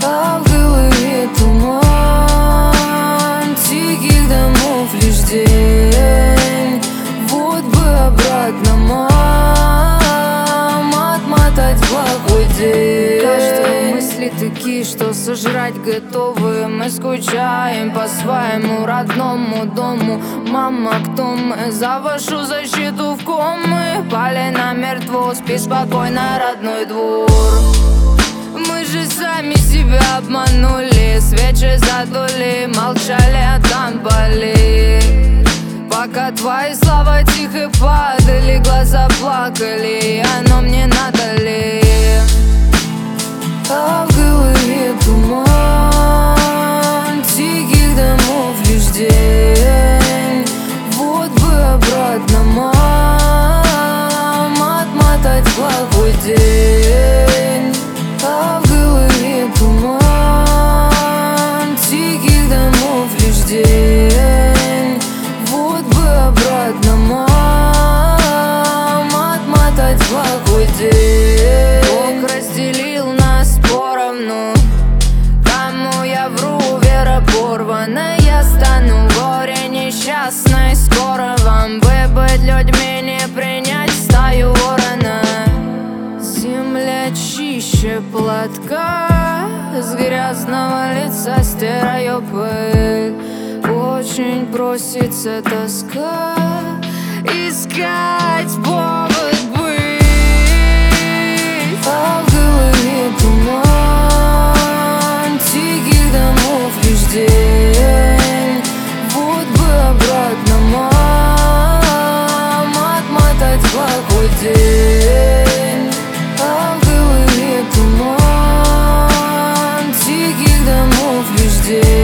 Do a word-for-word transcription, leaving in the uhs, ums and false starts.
А в голове туман тихих домов лишь день. Вот бы обратно, мам, отмотать в плохой день. Каждые мысли такие, что сожрать готовы. Мы скучаем по своему родному дому. Мама, кто мы? За вашу защиту в ком мы? Пали намертво, спи спокойно, родной двор. Мы же сами себя обманули, свечи задули, молчали, а там боли. Пока твои слова тихо падали, глаза плакали, оно мне надо ли? А в голове туман тихих домов лишь день. Вот бы обратно, мам, отмотать в плохой день. А в голове туман тихих домов лишь день. Вот бы обратно, мам, отмотать в плохой день. Бог разделил нас поровну, кому я вру, вера порвана. Я стану горе несчастной. Скоро вам бы быть людьми, не принять стаю ворона. Земля чище платка, с грязного лица стираю пыль. Очень просится тоска искать повод быть. А в голове туман тихих домов лишь день. Вот бы обратно, мам, отмотать в плохой день. А в голове туман тихих домов лишь день.